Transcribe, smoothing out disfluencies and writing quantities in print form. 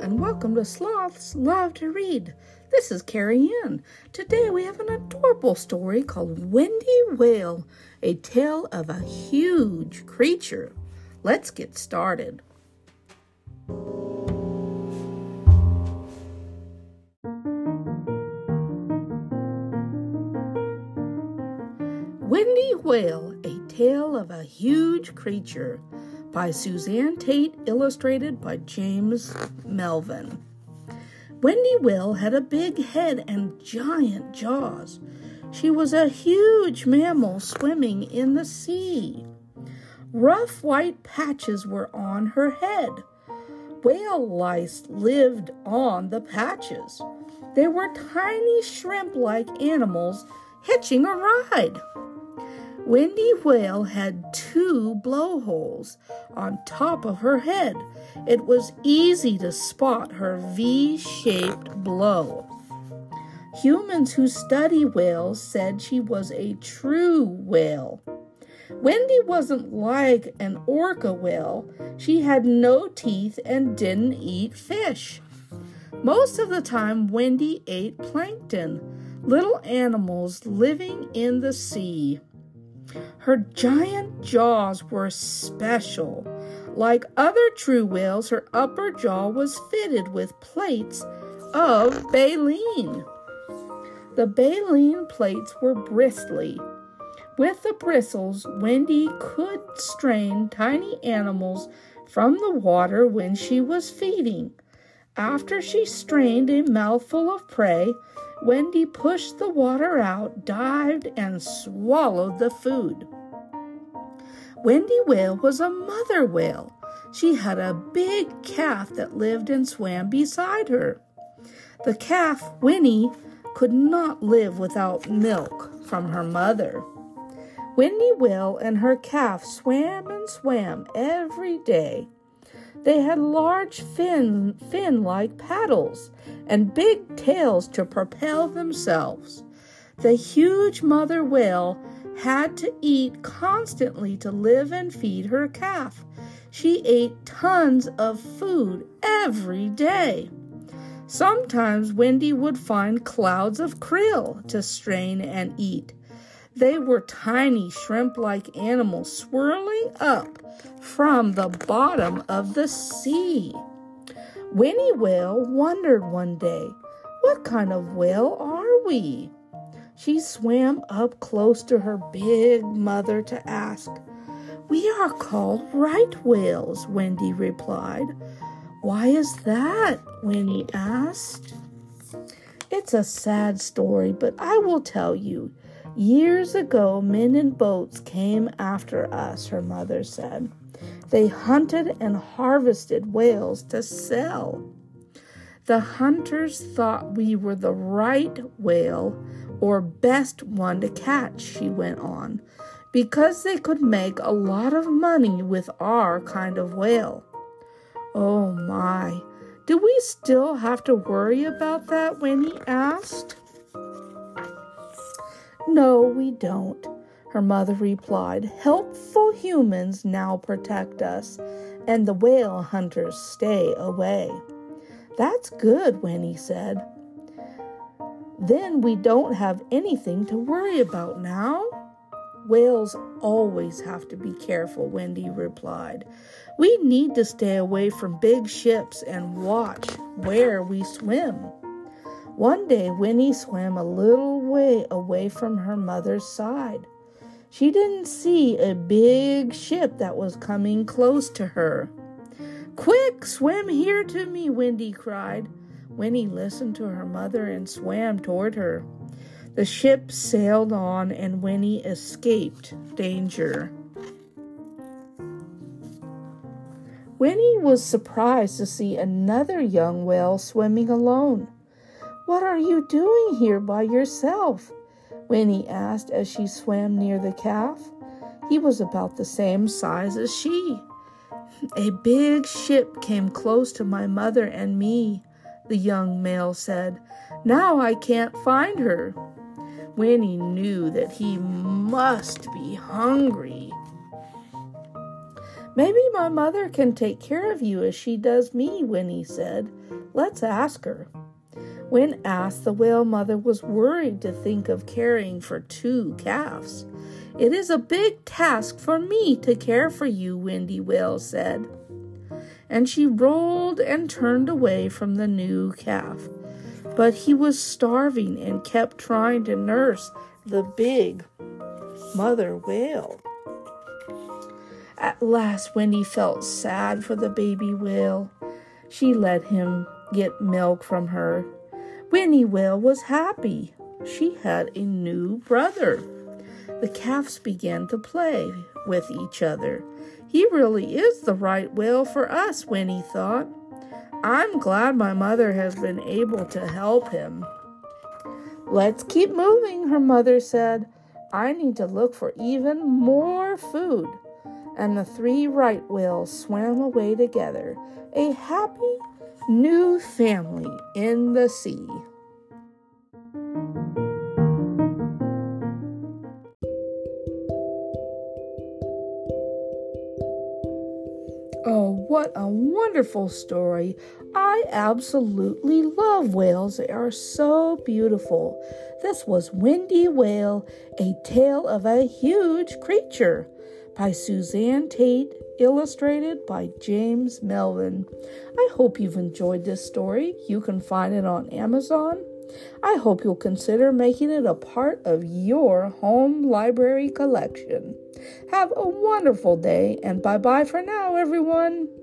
and welcome to Sloths Love to Read. This is Carrie Ann. Today we have an adorable story called Wendy Whale, a tale of a huge creature. Let's get started. Wendy Whale, a tale of a huge creature, by Suzanne Tate, illustrated by James Melvin. Wendy Whale had a big head and giant jaws. She was a huge mammal swimming in the sea. Rough white patches were on her head. Whale lice lived on the patches. They were tiny shrimp-like animals hitching a ride. Wendy Whale had 2 blowholes on top of her head. It was easy to spot her V-shaped blow. Humans who study whales said she was a true whale. Wendy wasn't like an orca whale. She had no teeth and didn't eat fish. Most of the time, Wendy ate plankton, little animals living in the sea. Her giant jaws were special. Like other true whales, her upper jaw was fitted with plates of baleen. The baleen plates were bristly. With the bristles, Wendy could strain tiny animals from the water when she was feeding. After she strained a mouthful of prey, Wendy pushed the water out, dived, and swallowed the food. Wendy Whale was a mother whale. She had a big calf that lived and swam beside her. The calf, Winnie, could not live without milk from her mother. Wendy Whale and her calf swam and swam every day. They had large fin-like paddles and big tails to propel themselves. The huge mother whale had to eat constantly to live and feed her calf. She ate tons of food every day. Sometimes Wendy would find clouds of krill to strain and eat. They were tiny shrimp-like animals swirling up from the bottom of the sea. Wendy Whale wondered one day, what kind of whale are we? She swam up close to her big mother to ask. We are called right whales, Wendy replied. Why is that? Winnie asked. It's a sad story, but I will tell you. Years ago, men in boats came after us, her mother said. They hunted and harvested whales to sell. The hunters thought we were the right whale or best one to catch, she went on, because they could make a lot of money with our kind of whale. Oh my, do we still have to worry about that? Winnie asked. No, we don't, her mother replied. Helpful humans now protect us, and the whale hunters stay away. That's good, Winnie said. Then we don't have anything to worry about now. Whales always have to be careful, Wendy replied. We need to stay away from big ships and watch where we swim. One day, Winnie swam a little way away from her mother's side. She didn't see a big ship that was coming close to her. Quick, swim here to me, Wendy cried. Winnie listened to her mother and swam toward her. The ship sailed on and Winnie escaped danger. Winnie was surprised to see another young whale swimming alone. What are you doing here by yourself? Winnie asked as she swam near the calf. He was about the same size as she. A big ship came close to my mother and me, the young male said. Now I can't find her. Winnie knew that he must be hungry. Maybe my mother can take care of you as she does me, Winnie said. Let's ask her. When asked, the whale mother was worried to think of caring for 2 calves. It is a big task for me to care for you, Wendy Whale said. And she rolled and turned away from the new calf. But he was starving and kept trying to nurse the big mother whale. At last, Wendy felt sad for the baby whale. She let him get milk from her. Winnie Whale was happy. She had a new brother. The calves began to play with each other. He really is the right whale for us, Winnie thought. I'm glad my mother has been able to help him. Let's keep moving, her mother said. I need to look for even more food. And the 3 right whales swam away together, a happy new family in the sea. Oh, what a wonderful story. I absolutely love whales. They are so beautiful. This was Wendy Whale, A Tale of a Huge Creature by Suzanne Tate, illustrated by James Melvin. I hope you've enjoyed this story. You can find it on Amazon. I hope you'll consider making it a part of your home library collection. Have a wonderful day, and bye-bye for now, everyone.